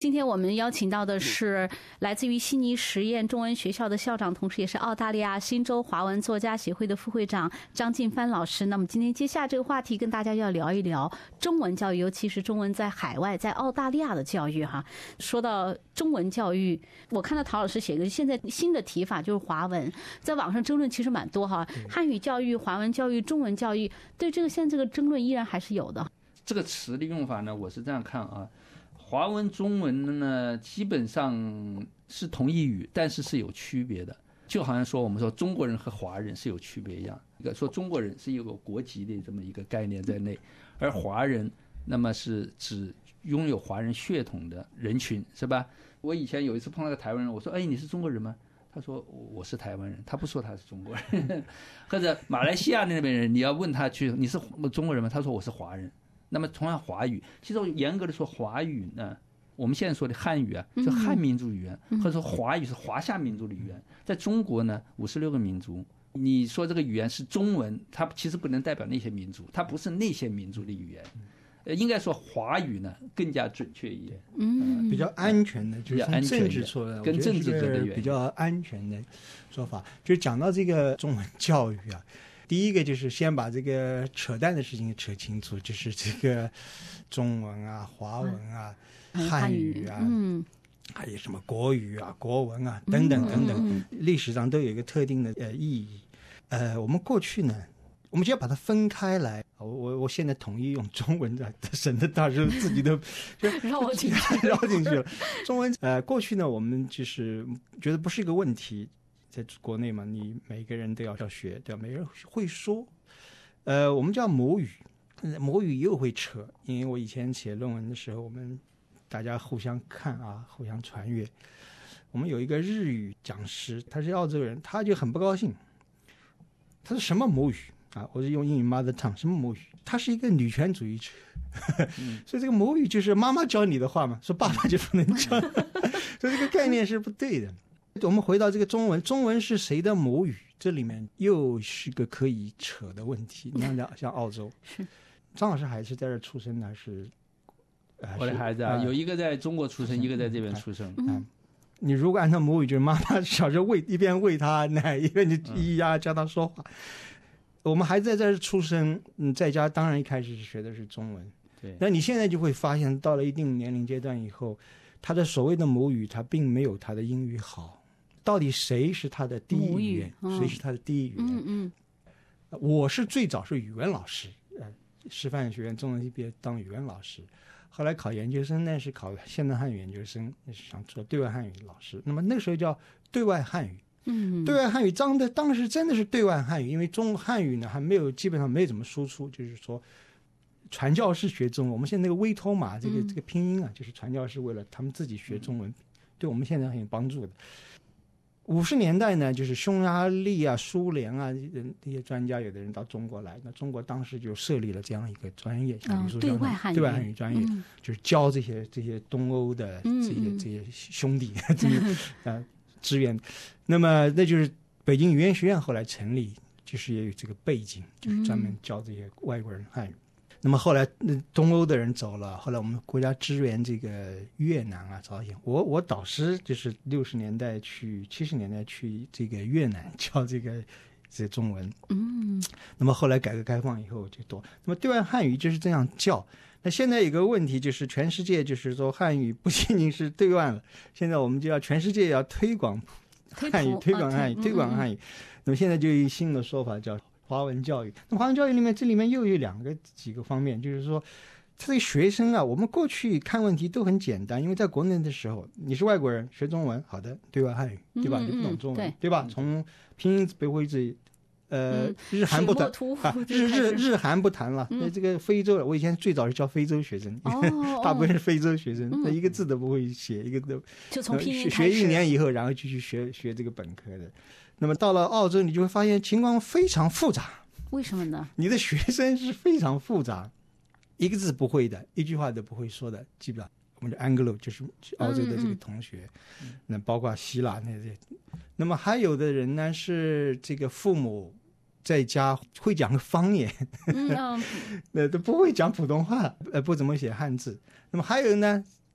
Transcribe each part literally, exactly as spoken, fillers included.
今天我们邀请到的是来自于悉尼实验中文学校的校长，同时也是澳大利亚新州华文作家协会的副会长张晋帆老师。那么今天接下这个话题跟大家要聊一聊中文教育，尤其是中文在海外在澳大利亚的教育哈。说到中文教育，我看到陶老师写个现在新的提法就是华文，在网上争论其实蛮多哈，汉语教育、华文教育、中文教育，对这个现在这个争论依然还是有的。 这个词的用法呢，我是这样看啊。华文、中文呢，基本上是同义语，但是是有区别的。就好像说我们说中国人和华人是有区别一样，一个说中国人是有个国籍的这么一个概念在内，而华人那么是指拥有华人血统的人群，是吧？我以前有一次碰到个台湾人，我说：“哎，你是中国人吗？”他说：“我是台湾人。”他不说他是中国人。或者马来西亚那边人，你要问他去你是中国人吗？他说我是华人。那么同样华语，其实严格的说华语呢，我们现在说的汉语啊是汉民族语言，嗯、或者说华语是华夏民族的语言。在中国呢五十六个民族，你说这个语言是中文，它其实不能代表那些民族，它不是那些民族的语言。呃，应该说华语呢更加准确一点， 嗯，比较安全的，就是从政治说的， 跟政治的比较安全的说法。就讲到这个中文教育啊，第一个就是先把这个扯淡的事情扯清楚，就是这个中文啊、华文啊、嗯、汉语啊，嗯，还有什么国语啊、国文啊等等等等，嗯、历史上都有一个特定的呃意义。呃，我们过去呢，我们就要把它分开来。我我我现在统一用中文的，省得到时候自己都就绕进去绕进去了。中文呃，过去呢，我们就是觉得不是一个问题，在国内嘛，你每个人都要要学，对吧？每个人会说，呃，我们叫母语，母语又会扯，因为我以前写论文的时候，我们大家互相看啊，互相传阅。我们有一个日语讲师，他是澳洲人，他就很不高兴，他说什么母语？啊，我是用英语 mother tongue， 什么母语？他是一个女权主义者，嗯、所以这个母语就是妈妈教你的话嘛，说爸爸就不能教，所以这个概念是不对的。我们回到这个中文，中文是谁的母语？这里面又是个可以扯的问题。你看，像澳洲，张老师还是在这出生的，还是？ 呃、我的孩子啊，呃、有一个在中国出生，一个在这边出生。 嗯。嗯你如果按照母语，就是妈妈小时候喂一边喂他奶，一边就咿呀教他说话。我们孩子在这儿出生，嗯，在家当然一开始是学的是中文， 对。 那你现在就会发现，到了一定年龄阶段以后，他的所谓的母语，他并没有他的英语好。到底谁是他的第一语言？嗯、谁是他的第一语言？ 嗯嗯。 我是最早是语文老师，呃，师范学院中文系毕业当语文老师，后来考研究生呢是考现代汉语研究生，那是想做对外汉语老师。那么那时候叫对外汉语。 嗯， 对外汉语当的当时真的是对外汉语，因为中汉语呢还没有基本上没怎么输出，就是说传教士学中文。我们现在那个微托马这个、嗯、这个拼音啊，就是传教士为了他们自己学中文，对我们现在很有帮助的。五十年代呢，就是匈牙利啊、苏联啊这些专家，有的人到中国来，那中国当时就设立了这样一个专业，像比如说对外汉语对外汉语专业，嗯、就是教这些这些东欧的这些、嗯、这些兄弟这些啊。支援，那么那就是北京语言学院后来成立，就是也有这个背景，就是专门教这些外国人汉语。嗯、那么后来东欧的人走了，后来我们国家支援这个越南啊、朝鲜。我我导师就是六十年代去七十年代去这个越南教这个这中文。 嗯， 那么后来改革开放以后就多。那么对外汉语就是这样教。那现在有个问题就是，全世界就是说汉语不仅仅是对外了，现在我们就要全世界要推广汉语，推广汉语，推广汉语。那么现在就有新的说法叫华文教育。那华文教育里面，这里面又有两个几个方面，就是说，这个学生啊，我们过去看问题都很简单，因为在国内的时候，你是外国人学中文，好的，对外汉语，对吧？你不懂中文， 对, 对吧？从拼音背会至呃，嗯、日韩不谈啊，日日日韩不谈了。那、嗯、这个非洲，我以前最早是教非洲学生， 哦、 大部分是非洲学生，他、嗯、一个字都不会写，一个都就从拼音学一年以后，然后就去学学这个本科的。那么到了澳洲，你就会发现情况非常复杂。 为什么呢？ 你的学生是非常复杂，一个字不会的，一句话都不会说的，基本上我们的 Anglo 就是澳洲的这个同学，嗯嗯那包括希腊那些。那么还有的人呢是这个父母。在家会讲方言，嗯、都不会讲普通话，呃，不怎么写汉字。那么还有呢，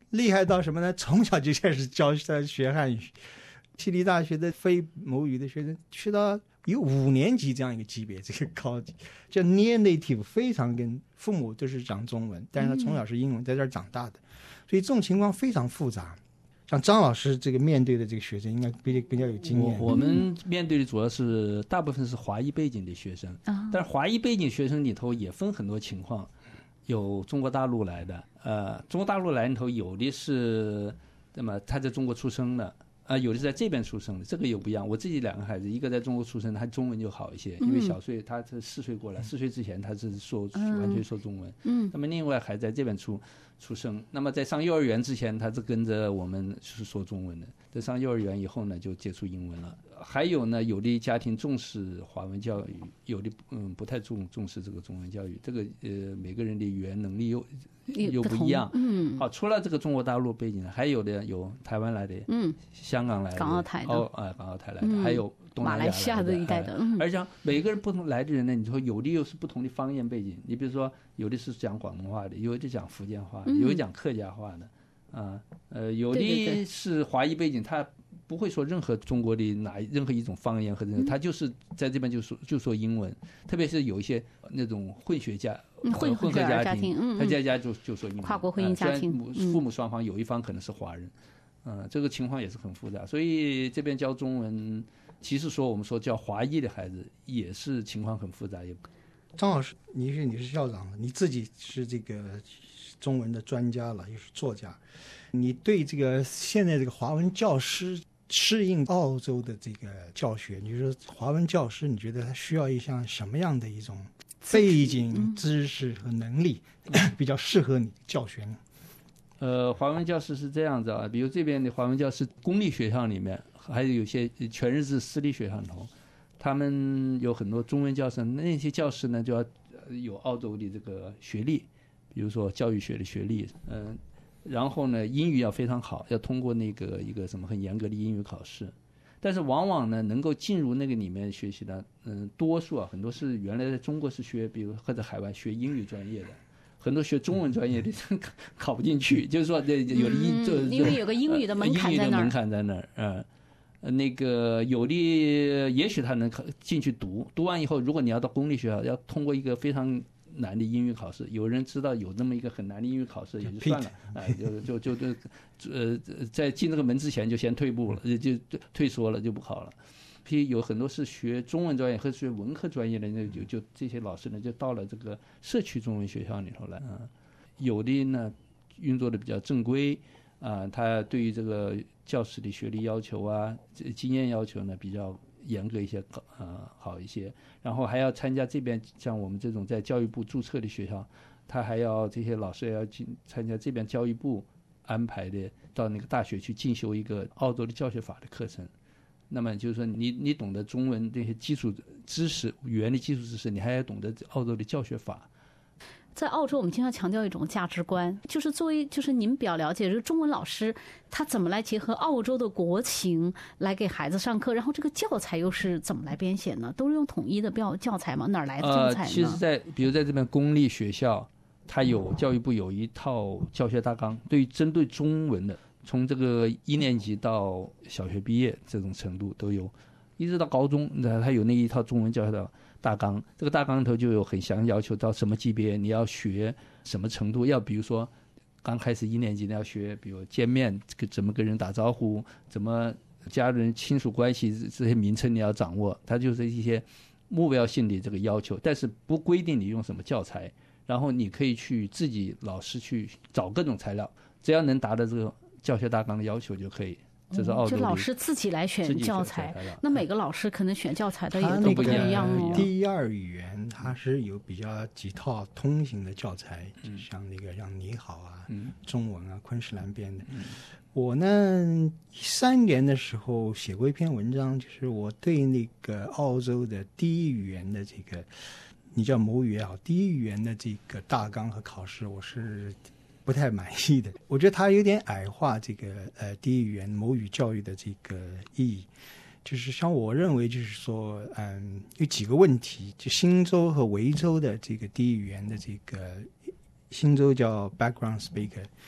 厉害到什么呢？从小就开始教学汉语。悉尼大学的非母语的学生学到有五年级这样一个级别，这个高级叫 near native， 非常跟父母都是讲中文，但是他从小是英文在这儿长大的，所以这种情况非常复杂。像张老师这个面对的这个学生应该比比较有经验。 我, 我们面对的主要是大部分是华裔背景的学生，嗯、但是华裔背景学生里头也分很多情况，有中国大陆来的，呃，中国大陆来里头有的是那么他在中国出生的。啊，有的是在这边出生的，这个又不一样。我自己两个孩子，一个在中国出生，他中文就好一些，因为小岁他是四岁过来，四岁之前他是说完全说中文。嗯，那么另外还在这边出出生，那么在上幼儿园之前，他是跟着我们是说中文的。在上幼儿园以后呢，就接触英文了。还有呢，有的家庭重视华文教育，有的嗯不太重重视这个中文教育。这个呃每个人的语言能力又又不一样。嗯，好，除了这个中国大陆背景的，还有的有台湾来的，嗯，香港来的， 港澳台的， 哦啊、呃，港澳台来的，嗯、还有东南亚来的， 马来西亚的一带的。嗯、 而且每个人不同来的人呢，你说有的又是不同的方言背景。你比如说，有的是讲广东话的，有的讲福建话的，有的讲客家话的。啊，呃，有的是华裔背景，他不会说任何中国的哪任何一种方言和任何，他就是在这边就说就说英文，特别是有一些那种混血家、 混混合家庭， 嗯嗯、 他在家就就说英文， 跨国婚姻家庭， 呃、父母双方有一方可能是华人，嗯、呃，这个情况也是很复杂，所以这边教中文，其实说我们说教华裔的孩子也是情况很复杂。也张老师，你是你是校长，你自己是这个中文的专家了，又是作家，你对这个现在这个华文教师适应澳洲的这个教学，你说华文教师，你觉得他需要一项什么样的一种背景知识和能力，嗯、比较适合你教学呢？ 呃，华文教师是这样子啊，比如这边的华文教师，公立学校里面，还有有些全日制私立学校里头，他们有很多中文教师，那些教师呢就要有澳洲的这个学历。比如说教育学的学历，嗯、呃，然后呢，英语要非常好，要通过那个一个什么很严格的英语考试。但是往往呢，能够进入那个里面学习的，嗯、呃，多数啊，很多是原来在中国是学，比如或者海外学英语专业的，很多学中文专业的考不进去，就是说这有的英、 嗯，因为有个英语的门槛在那儿， 英语的门槛在那儿，嗯、呃，那个有的也许他能考进去读，读完以后，如果你要到公立学校，要通过一个非常难的英语考试，有人知道有那么一个很难的英语考试也就算了，哎，就就就就呃，在进这个门之前就先退步了，就就退缩了，就不考了。譬如有很多是学中文专业和学文科专业的，那就就这些老师呢，就到了这个社区中文学校里头来啊。有的呢运作的比较正规啊，他对于这个教师的学历要求啊、经验要求呢比较严格一些，呃，好一些，然后还要参加这边像我们这种在教育部注册的学校，他还要这些老师也要进参加这边教育部安排的到那个大学去进修一个澳洲的教学法的课程。那么就是说你你懂得中文这些基础知识、语言的基础知识，你还要懂得澳洲的教学法。 在澳洲，我们经常强调一种价值观，就是作为就是您比较了解这个中文老师，他怎么来结合澳洲的国情来给孩子上课，然后这个教材又是怎么来编写呢？都是用统一的标教材吗？哪儿来的教材呢？ 呃，其实在比如在这边公立学校，它有教育部有一套教学大纲，对于针对中文的，从这个一年级到小学毕业这种程度都有，一直到高中，它有那一套中文教学的大纲，这个大纲里头就有很详要求到什么级别你要学什么程度，要比如说刚开始一年级你要学，比如见面怎么跟人打招呼，怎么家人亲属关系这些名称你要掌握，它就是一些目标性的这个要求，但是不规定你用什么教材，然后你可以去自己老师去找各种材料，只要能达到这个教学大纲的要求就可以。这是澳洲的、 嗯、老师自己来选教材，那每个老师可能选教材的也都不太一样哦。 第二语言它是有比较几套通行的教材，就像那个像你好啊、嗯、中文啊、昆士兰编的。嗯、我呢三年的时候写过一篇文章，就是我对那个澳洲的第一语言的这个，你叫母语也好，第一语言的这个大纲和考试，我是不太满意的。我觉得它有点矮化这个呃第一语言母语教育的这个意义。就是像我认为就是说嗯有几个问题，就新州和维州的这个第一语言的这个，新州叫 background speaker，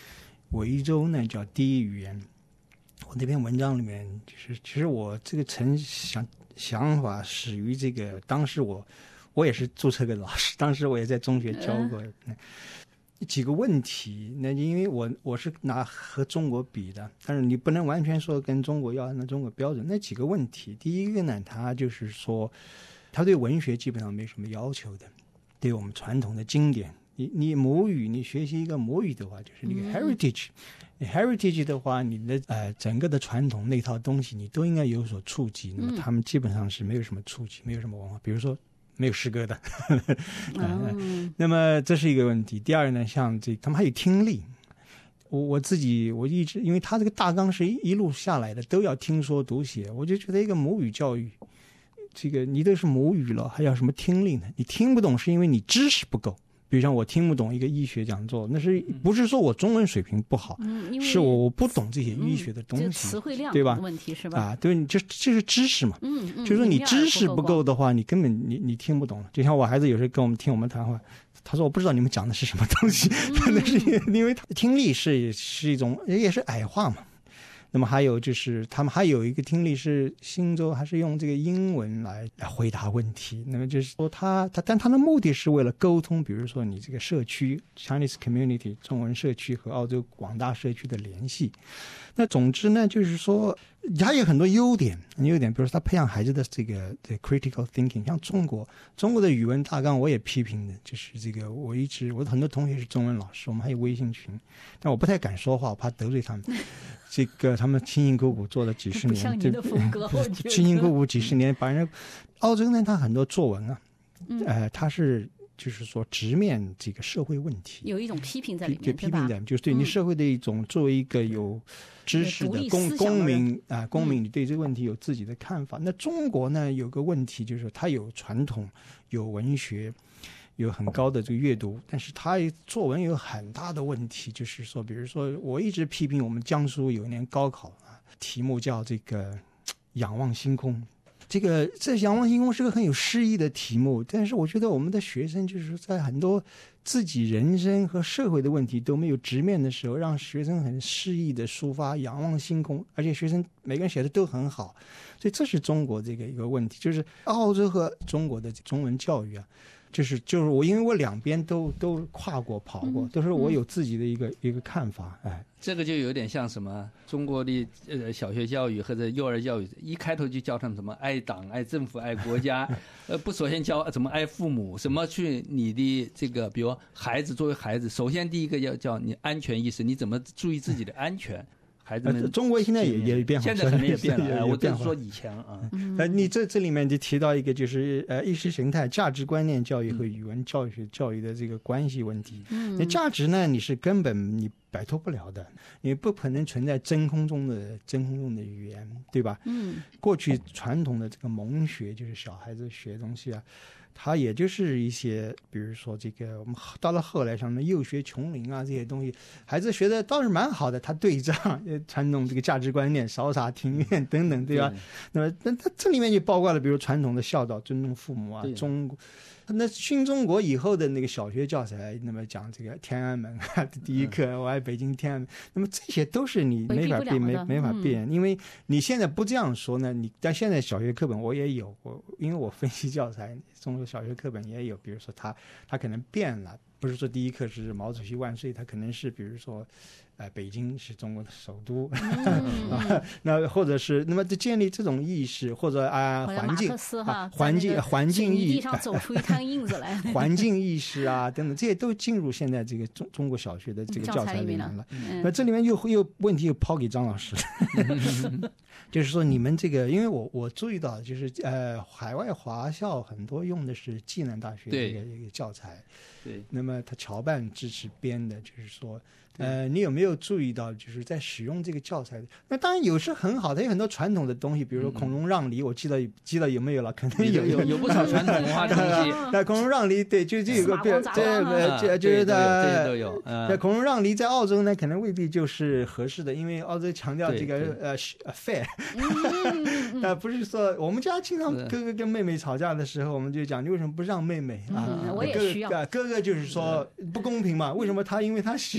维州呢叫第一语言。我那篇文章里面，就是其实我这个成想想法始于这个，当时我我也是注册个老师，当时我也在中学教过。嗯几个问题，那因为我我是拿和中国比的，但是你不能完全说跟中国要按照中国标准。那几个问题，第一个呢，他就是说，他对文学基本上没什么要求的，对我们传统的经典，你你母语，你学习一个母语的话，就是那个 heritage，你 heritage 的话，你的呃整个的传统那套东西，你都应该有所触及。那么他们基本上是没有什么触及，没有什么文化，比如说。没有诗歌的、嗯，那么这是一个问题。第二呢，像这他们还有听力，我我自己我一直因为他这个大纲是一一路下来的，都要听说读写，我就觉得一个母语教育，这个你都是母语了，还要什么听力呢？你听不懂是因为你知识不够。比如像我听不懂一个医学讲座，那是不是说我中文水平不好，嗯、是我我不懂这些医学的东西，嗯、 词汇量对吧？ 问题是吧？ 啊，对，这这是知识嘛，嗯嗯，就是说你知识不够的话，你根本你你听不懂。就像我孩子有时候跟我们听我们谈话，他说我不知道你们讲的是什么东西，可能是因为他听力是是一种也是矮化嘛。那么还有就是他们还有一个听力是新州还是用这个英文来来回答问题，那么就是说他他但他的目的是为了沟通，比如说你这个社区 Chinese community 中文社区和澳洲广大社区的联系。那总之呢，就是说它有很多优点，优点比如说他培养孩子的这个这 critical thinking， 像中国中国的语文大纲我也批评的，就是这个我一直我的很多同学是中文老师，我们还有微信群，但我不太敢说话，我怕得罪他们。这个他们辛辛苦苦做了几十年， 不像你的风格，我觉得辛辛苦苦几十年，把人澳洲呢，它很多作文啊，嗯、呃，它是就是说直面这个社会问题， 有一种批评在里面， 对批评的，就是对你社会的一种、嗯、作为一个有知识的公公民啊、呃，公民你对这个问题有自己的看法。嗯、那中国呢有个问题就是它有传统，有文学。有很高的这个阅读，但是他作文有很大的问题，就是说，比如说，我一直批评我们江苏有一年高考啊，题目叫这个“仰望星空”。这个这“仰望星空”是个很有诗意的题目，但是我觉得我们的学生就是在很多自己人生和社会的问题都没有直面的时候，让学生很诗意的抒发“仰望星空”，而且学生每个人写的都很好，所以这是中国这个一个问题，就是澳洲和中国的中文教育啊。就是就是我，因为我两边都都跨过跑过，嗯、都是我有自己的一个、嗯、一个看法，哎， 这个就有点像什么中国的呃小学教育或者幼儿教育，一开头就教他们什么爱党、爱政府、爱国家，呃，不首先教怎么爱父母，什么去你的这个，比如孩子作为孩子，首先第一个要叫你安全意识，你怎么注意自己的安全。孩子们、 呃，中国现在也也变好， 现在可能也变了。我只是说以前啊， 呃，你这这里面就提到一个，就是呃，意识形态、价值观念教育和语文教育教育的这个关系问题。嗯，那价值呢，你是根本你摆脱不了的，你不可能存在真空中的真空中的语言，对吧？嗯，过去传统的这个蒙学，就是小孩子学东西啊。它也就是一些，比如说这个，我们到了后来什么幼学琼林啊这些东西，孩子学的倒是蛮好的。他对仗传统这个价值观念、扫洒庭院等等，对吧？对，那么那它这里面就包括了，比如传统的孝道、尊重父母啊，中那新中国以后的那个小学教材，那么讲这个天安门啊第一课，我爱北京天安门，那么这些都是你没法变，没没法变，嗯、因为你现在不这样说呢，你但现在小学课本我也有，我因为我分析教材，中国小学课本也有，比如说它它可能变了，不是说第一课是毛主席万岁，它可能是比如说。呃，北京是中国的首都，嗯啊、那或者是那么就建立这种意识，或者啊环境啊环境环境意地上走出一滩印子来， 环境意识啊等等，这些都进入现在这个中中国小学的这个教材里面了。嗯、那这里面又又问题又抛给张老师，就是说你们这个，因为我我注意到，就是呃海外华校很多用的是暨南大学的一个一个教材， 对， 那么他侨办支持编的，就是说。呃，你有没有注意到，就是在使用这个教材？那当然有是很好的，有很多传统的东西，比如说孔融让梨，我记得记得有没有了？可能有有有不少传统文化的东西。 那孔融让梨，对，就就有个这这就是的这些都有。 那孔融让梨在澳洲呢，可能未必就是合适的，因为澳洲强调这个呃 fair， 呃不是说我们家经常哥哥跟妹妹吵架的时候，我们就讲你为什么不让妹妹啊？ 我也需要。 哥哥就是说不公平嘛，为什么他因为他小。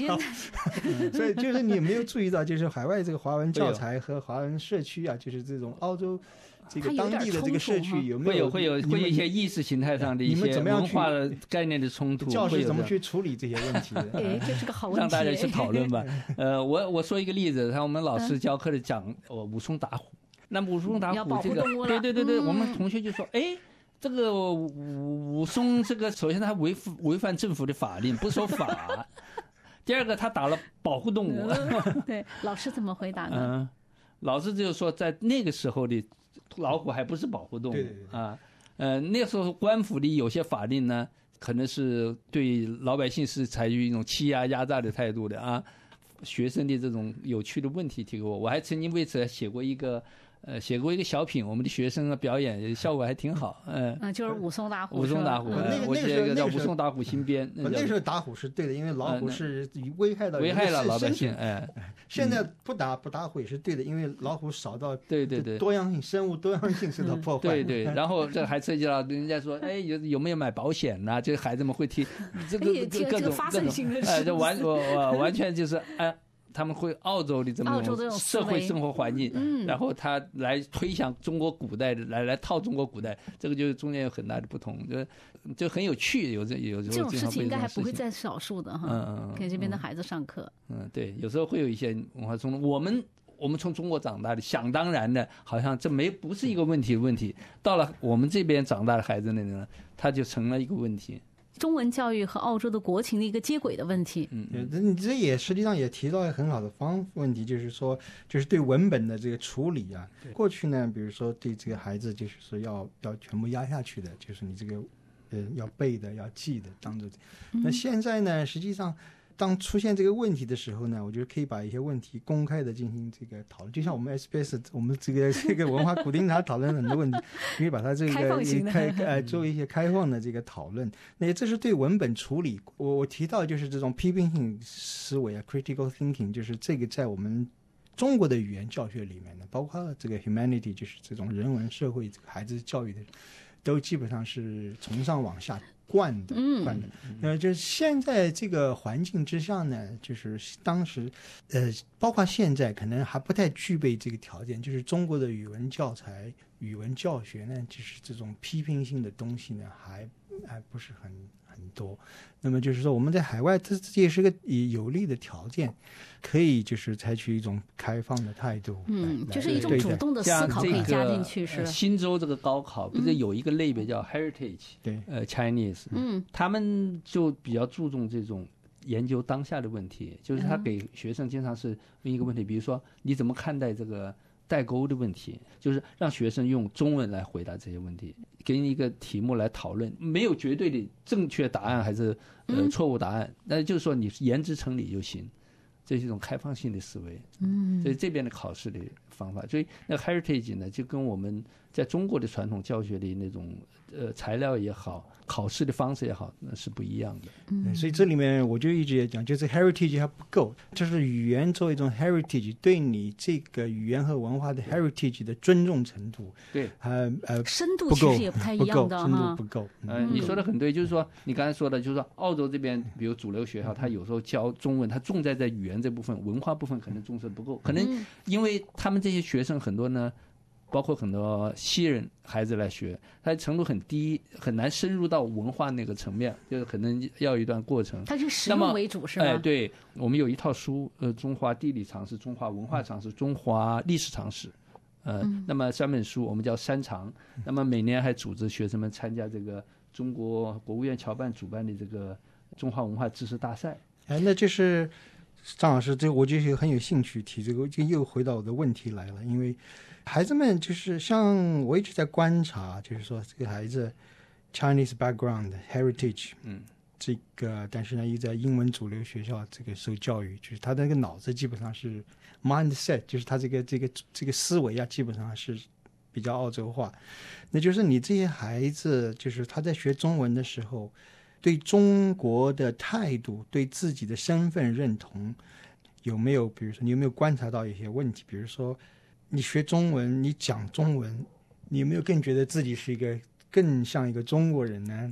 所以就是你有没有注意到，就是海外这个华文教材和华文社区啊，就是这种澳洲这个当地的这个社区有没有会有会有会有一些意识形态上的一些文化概念的冲突？ 教师怎么去处理这些问题的？ 哎，这是个好问题， 让大家去讨论吧。呃，我我说一个例子，像我们老师教课的讲，我武松打虎，那武松打虎这个，对对对对，我们同学就说，哎。这个武武松，这个首先他违违反政府的法令，不守法。第二个，他打了保护动物。 对，老师怎么回答呢？ 嗯，老师就说，在那个时候的老虎还不是保护动物对对对啊。呃，那时候官府的有些法令呢，可能是对老百姓是采取一种欺压压榨的态度的啊。学生的这种有趣的问题提给我，我还曾经为此写过一个。呃，写过一个小品，我们的学生表演效果还挺好，嗯、呃， 嗯，就是武松打虎， 武松打虎， 那个我写一个叫武松打虎新编， 那个时候打虎是对的，因为老虎是危害到危害了老百姓，哎， 现在不打不打虎也是对的，因为老虎少到对对对多样性生物多样性受到破坏， 对对，然后这还涉及到人家说，哎，有有没有买保险呐？这孩子们会提这个各种各种，哎，这完我我完全就是哎。他们会澳洲的这么一种社会生活环境， 嗯、 然后他来推想中国古代的，来来套中国古代，这个就是中间有很大的不同，就就很有趣。有这有这种事情应该还不会在少数的哈， 嗯给这边的孩子上课。 嗯，对，有时候会有一些文化冲突。我们我们从中国长大的，想当然的，好像这没不是一个问题的问题，到了我们这边长大的孩子那呢，他就成了一个问题。 中文教育和澳洲的国情的一个接轨的问题。 嗯，你这也实际上也提到一个很好的方问题，就是说，就是对文本的这个处理啊。过去呢，比如说对这个孩子，就是说要要全部压下去的，就是你这个呃要背的、要记的，当做。那现在呢，实际上。当出现这个问题的时候呢，我觉得可以把一些问题公开的进行这个讨论，就像我们 S B S 我们这个这个文化古丁茶讨论很多问题，可以把它这个开呃做一些开放的这个讨论。那这是对文本处理，我我提到就是这种批评性思维啊 ，critical thinking， 就是这个在我们中国的语言教学里面呢，包括这个 humanity， 就是这种人文社会这个孩子教育的，都基本上是从上往下。惯的，惯的，呃，就是现在这个环境之下呢，就是当时，呃，包括现在可能还不太具备这个条件，就是中国的语文教材、语文教学呢，就是这种批评性的东西呢，还还不是很很多。那么就是说，我们在海外，这这也是个有利的条件，可以就是采取一种开放的态度， 嗯，就是一种主动的思考可以加进去。是新州这个高考不是有一个类别叫 Heritage， 对， 呃 Chinese， 嗯， 他们就比较注重这种研究当下的问题，就是他给学生经常是问一个问题，比如说你怎么看待这个代沟的问题，就是让学生用中文来回答这些问题，给你一个题目来讨论，没有绝对的正确答案还是呃错误答案，那就是说你言之成理就行，这是一种开放性的思维。 嗯， 所以这边的考试的方法，所以那个 heritage 呢，就跟我们在中国的传统教学里那种呃材料也好，考试的方式也好，那是不一样的。 嗯，所以这里面我就一直也讲，就是 heritage 还不够，就是语言作为一种 heritage， 对你这个语言和文化的 heritage 的尊重程度， 对， 呃呃， 深度其实也不太一样的哈， 深度不够。 嗯、呃，你说的很对，就是说你刚才说的，就是说澳洲这边，比如主流学校，他有时候教中文，他重在在语言这部分，文化部分可能重视不够，可能因为他们这些学生很多呢。包括很多西人孩子来学，他程度很低，很难深入到文化那个层面，就是可能要一段过程。 它是实用为主是吧？ 哎，对，我们有一套书，呃，中华地理常识、中华文化常识、中华历史常识，呃，嗯、那么三本书我们叫三常。那么每年还组织学生们参加这个中国国务院侨办主办的这个中华文化知识大赛。 哎，那就是张老师，这我就很有兴趣提这个，就又回到我的问题来了，因为。孩子们就是像我一直在观察，就是说这个孩子 Chinese background heritage， 嗯， 这个但是呢又在英文主流学校这个受教育，就是他的那个脑子基本上是 mindset， 就是他这个这个这个思维啊，基本上是比较澳洲化。那就是你这些孩子，就是他在学中文的时候，对中国的态度，对自己的身份认同有没有，比如说你有没有观察到一些问题，比如说。你学中文，你讲中文，你有没有更觉得自己是一个更像一个中国人呢？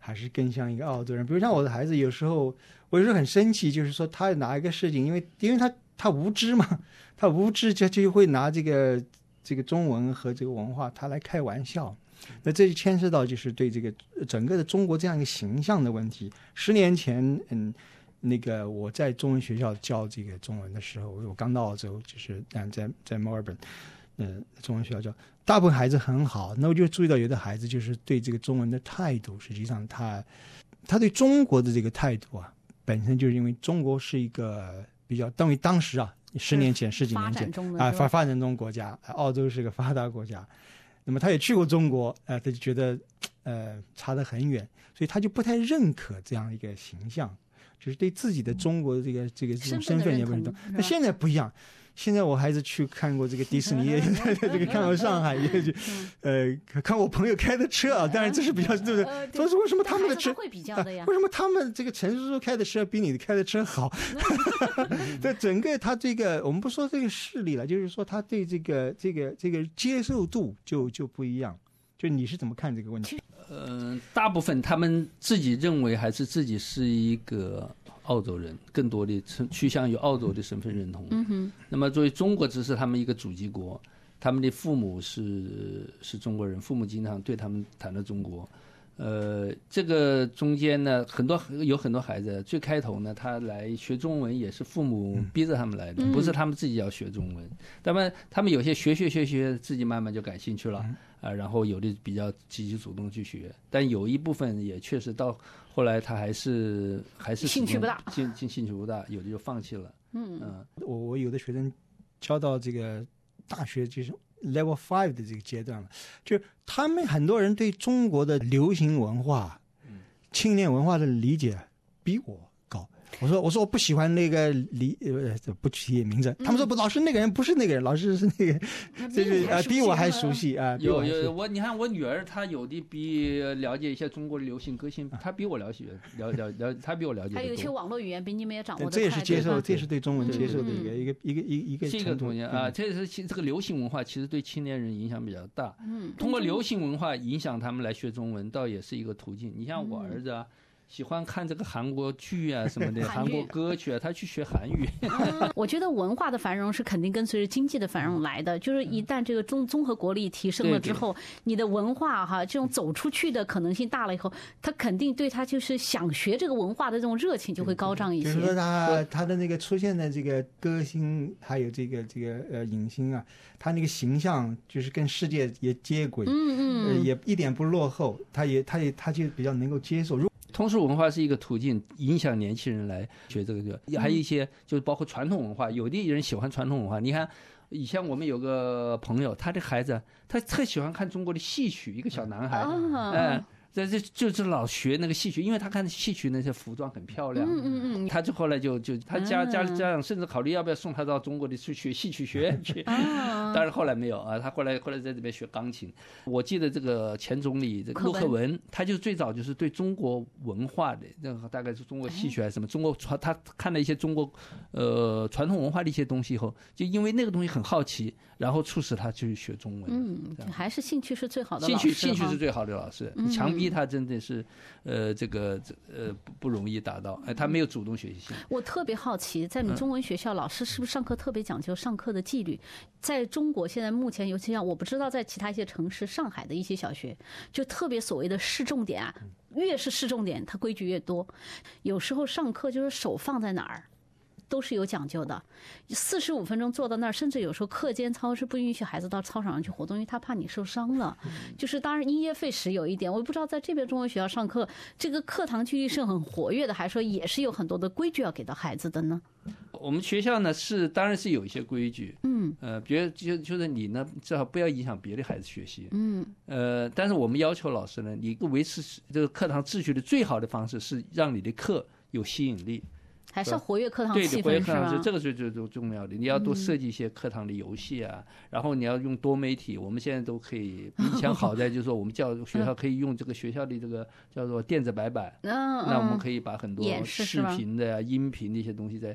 还是更像一个澳洲人？比如像我的孩子，有时候我有时候很生气，就是说他拿一个事情，因为因为他他无知嘛，他无知就就会拿这个这个中文和这个文化他来开玩笑。那这就牵涉到就是对这个整个的中国这样一个形象的问题。十年前，嗯，那个我在中文学校教这个中文的时候，我刚到澳洲，就是在在墨尔本。嗯，中文学校教大部分孩子很好，那我就注意到有的孩子就是对这个中文的态度，实际上他他对中国的这个态度啊，本身就是因为中国是一个比较等于当时啊十年前十几年前啊发发展中国家，澳洲是个发达国家，那么他也去过中国，啊、呃，他就觉得呃差得很远，所以他就不太认可这样一个形象，就是对自己的中国的这个这个这种身份也不认同。那现在不一样。现在我孩子去看过这个迪士尼，这个看过上海，也就呃看我朋友开的车啊，当然这是比较对不对？都是为什么他们的车会比较的呀？ 为什么他们这个陈叔叔开的车比你开的车好？这整个他这个我们不说这个势力了，就是说他对这个这个这个接受度就就不一样。就你是怎么看这个问题？ 呃，大部分他们自己认为还是自己是一个澳洲人，更多的趋向于澳洲的身份认同。 嗯哼。 那么作为中国只是他们一个祖籍国，他们的父母是是中国人，父母经常对他们谈到中国。呃，这个中间呢，很多有很多孩子，最开头呢，他来学中文也是父母逼着他们来的， 嗯、 不是他们自己要学中文。那么他们有些学学学学，自己慢慢就感兴趣了。嗯啊，然后有的比较积极主动去学，但有一部分也确实到后来他还是还是兴趣不大， 兴兴兴趣不大，有的就放弃了。 嗯嗯， 我我有的学生教到这个大学就是 level five 的这个阶段了，就他们很多人对中国的流行文化、嗯、青年文化的理解比我高。我说我说我不喜欢那个李呃不提名字，他们说不，老师那个人不是那个人，老师是那个，就是啊比我还熟悉啊。 有有我你看我女儿她有的比了解一些中国的流行歌星，她比我了解了了了，她比我了解。 她有一些网络语言比你们也掌握的。 这也是接受，这是对中文接受的一个一个一个一一个这个东西啊，这是其这个流行文化其实对青年人影响比较大。嗯，通过流行文化影响他们来学中文，倒也是一个途径。你像我儿子啊。喜欢看这个韩国剧啊什么的，韩国歌曲啊，他去学韩语。 嗯、我觉得文化的繁荣是肯定跟随着经济的繁荣来的，就是一旦这个综综合国力提升了之后，对对你的文化哈这种走出去的可能性大了以后，他肯定对他就是想学这个文化的这种热情就会高涨一些。 就是说他他的那个出现的这个歌星还有这个这个呃影星啊，他那个形象就是跟世界也接轨， 嗯嗯、呃， 也一点不落后，他也他也他就比较能够接受。 通俗文化是一个途径，影响年轻人来学这个。还有一些就是包括传统文化，有的人喜欢传统文化。你看，以前我们有个朋友，他的孩子他特喜欢看中国的戏曲，一个小男孩， 哦、 哎。这这就是老学那个戏曲，因为他看戏曲那些服装很漂亮， 嗯嗯嗯， 他就后来就就他家家家长甚至考虑要不要送他到中国的去学戏曲学院去， 啊、 但是后来没有啊，他后来后来在这边学钢琴。我记得这个前总理这个陆克文，他就最早就是对中国文化的，那大概是中国戏曲还是什么，中国传他看了一些中国呃传统文化的一些东西以后，就因为那个东西很好奇，然后促使他去学中文。 嗯，还是兴趣是最好的老师，兴趣兴趣是最好的老师， 嗯、 强逼他真的是，呃，这个呃不不容易达到，哎，他没有主动学习性。 我特别好奇，在你们中文学校，老师是不是上课特别讲究上课的纪律？在中国现在目前，尤其像我不知道在其他一些城市，上海的一些小学，就特别所谓的市重点啊，越是市重点，它规矩越多。有时候上课就是手放在哪儿。都是有讲究的，四十五分钟坐到那儿，甚至有时候课间操是不允许孩子到操场上去活动，因为他怕你受伤了。就是当然因噎废食有一点，我不知道在这边中文学校上课，这个课堂纪律是很活跃的，还是说也是有很多的规矩要给到孩子的呢？ 我们学校呢是当然是有一些规矩， 嗯， 呃，比如就就是你呢最好不要影响别的孩子学习， 嗯， 呃，但是我们要求老师呢，你维持这个课堂秩序的最好的方式是让你的课有吸引力。 还是要活跃课堂气氛， 对，活跃课堂是这个是最最重要的。你要多设计一些课堂的游戏啊，嗯、然后你要用多媒体。我们现在都可以，比以前好在就是说，我们教学校可以用这个学校的这个叫做电子白板， 嗯、 那我们可以把很多视频的呀、音频的一些东西在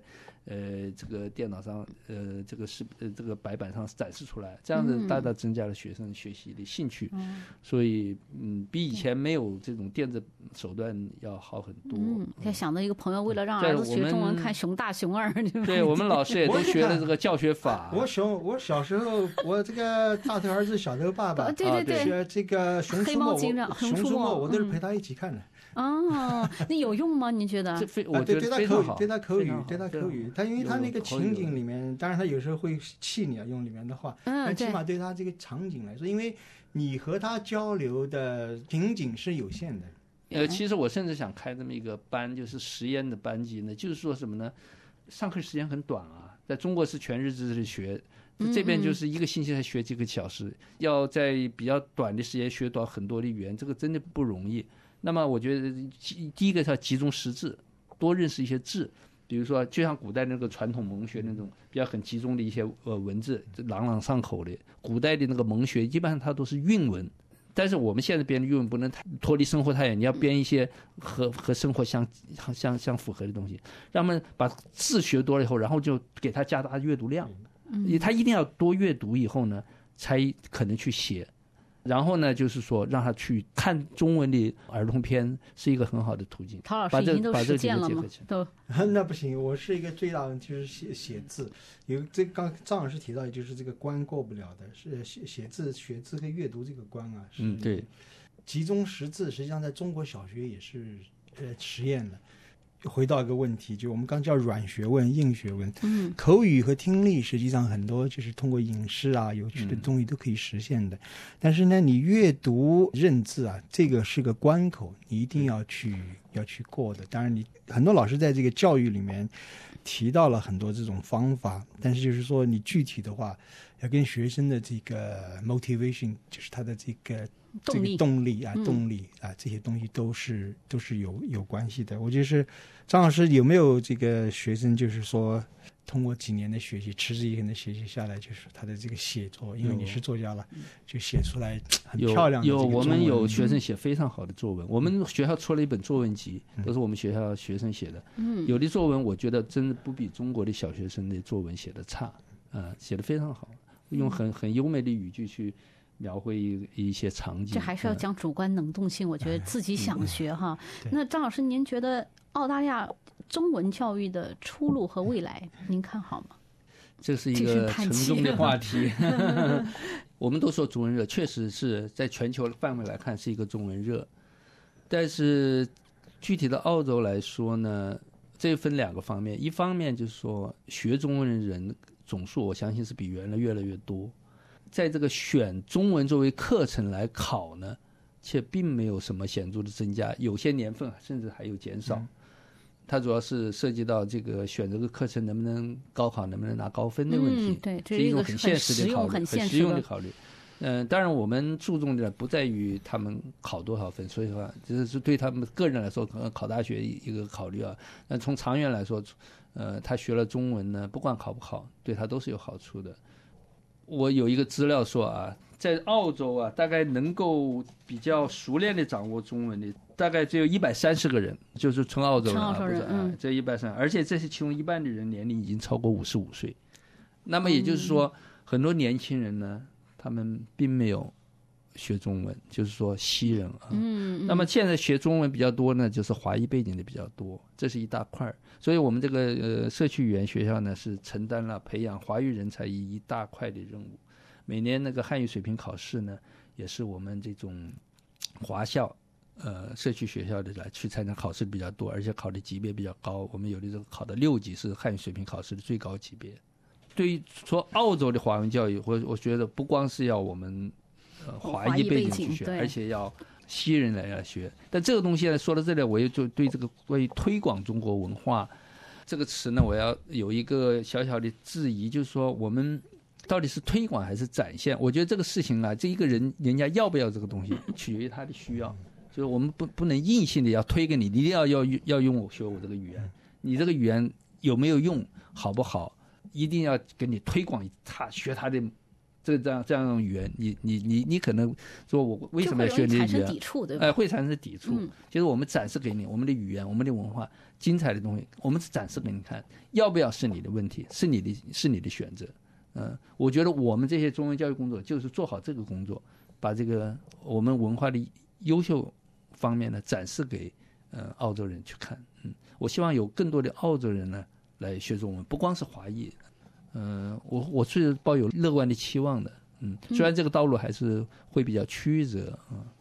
呃这个电脑上呃这个是呃这个白板上展示出来，这样子大大增加了学生学习的兴趣。 嗯、 所以嗯比以前没有这种电子手段要好很多。 嗯，才想到一个朋友为了让儿子学中文看熊大熊二， 对我们老师也都学了这个教学法。 我熊我小时候我这个大头儿子小头爸爸， 对对对， 学这个熊出没，熊出没我都是陪他一起看的。 哦，那有用吗？你觉得？ 这非我觉得非常好， 对他口语，对他口语，他因为他那个情景里面，当然他有时候会气你啊，用里面的话， 嗯， 但起码对他这个场景来说，因为你和他交流的情景是有限的。 呃，其实我甚至想开这么一个班，就是实验的班级呢，就是说什么呢？上课时间很短啊，在中国是全日制的学。这边就是一个星期才学几个小时，嗯嗯要在比较短的时间学到很多的语言，这个真的不容易。那么我觉得第一个是要集中识字，多认识一些字，比如说就像古代那个传统蒙学那种比较很集中的一些呃文字，朗朗上口的。古代的那个蒙学基本上它都是韵文，但是我们现在编的韵文不能太脱离生活太远，你要编一些和和生活相相相符合的东西，让他们把字学多了以后，然后就给他加大阅读量。他一定要多阅读以后呢，才可能去写。然后呢，就是说让他去看中文的儿童片是一个很好的途径。 陶老师已经都实践了吗？都那不行，我是一个最大的就是写写字。有这刚张老师提到，就是这个关过不了的，是写写字、学字和阅读这个关啊。 嗯，对。 集中识字，实际上在中国小学也是呃实验的。回到一个问题，就我们刚叫软学问、硬学问。 嗯， 口语和听力实际上很多就是通过影视啊、有趣的东西都可以实现的。嗯、但是呢，你阅读认字啊，这个是个关口，你一定要去要去过的。当然你，你很多老师在这个教育里面提到了很多这种方法，但是就是说你具体的话，要跟学生的这个 motivation， 就是他的这个。这个动力啊，动力啊，这些东西都是都是有有关系的。我就是张老师有没有这个学生，就是说通过几年的学习，持之以恒的学习下来，就是他的这个写作，因为你是作家了，就写出来很漂亮的这个有。有我们有学生写非常好的作文，我们学校出了一本作文集，都是我们学校学生写的。 嗯， 有的作文我觉得真的不比中国的小学生的作文写的差，啊、呃，写的非常好，用很很优美的语句去。描绘一一些场景， 这还是要讲主观能动性。嗯、我觉得自己想学哈。嗯、那张老师，您觉得澳大利亚中文教育的出路和未来，您看好吗？ 这是一个沉重的话题。我们都说中文热，确实是在全球范围来看是一个中文热，但是具体的澳洲来说呢，这分两个方面。一方面就是说，学中文的人总数，我相信是比原来越来越多。在这个选中文作为课程来考呢，却并没有什么显著的增加，有些年份甚至还有减少。它主要是涉及到这个选这个课程能不能高考能不能拿高分的问题， 嗯、对， 这是一种很现实的考虑， 很实用的考虑。嗯、呃，当然我们注重的不在于他们考多少分，所以说这是对他们个人来说，可能考大学一个考虑啊。那从长远来说，呃，他学了中文呢，不管考不考，对他都是有好处的。我有一个资料说啊，在澳洲啊，大概能够比较熟练的掌握中文的，大概只有一百三十个人，就是纯澳洲人、啊， 纯澳洲人，嗯， 这一百三，而且这是其中一半的人年龄已经超过五十五岁。那么也就是说，嗯、很多年轻人呢，他们并没有学中文，就是说西人啊。 嗯, 嗯。 那么现在学中文比较多呢，就是华裔背景的比较多，这是一大块。所以我们这个呃社区语言学校呢，是承担了培养华语人才一大块的任务。每年那个汉语水平考试呢，也是我们这种华校呃社区学校的来去参加考试比较多，而且考的级别比较高。我们有的这个考的六级是汉语水平考试的最高级别。对于说澳洲的华文教育，我我觉得不光是要我们呃华裔背景去学，而且要西人来来学。但这个东西呢，说到这里，我也就对这个关于推广中国文化这个词呢，我要有一个小小的质疑，就是说我们到底是推广还是展现？我觉得这个事情啊，这一个人人家要不要这个东西，取决于他的需要。就是我们不不能硬性的要推给你，你一定要要要用我学我这个语言，你这个语言有没有用，好不好，一定要给你推广他学他的这这样这样的语言，你你你你可能说我为什么要学你的语言？ 就会容易产生抵触，对吧？ 哎、呃，会产生抵触。 嗯， 就是我们展示给你我们的语言、我们的文化精彩的东西，我们展示给你看，要不要是你的问题，是你的是你的选择。嗯、呃，我觉得我们这些中文教育工作就是做好这个工作，把这个我们文化的优秀方面呢展示给呃澳洲人去看。嗯，我希望有更多的澳洲人呢来学中文，不光是华裔。嗯、呃，我我是抱有乐观的期望的。嗯，虽然这个道路还是会比较曲折啊。嗯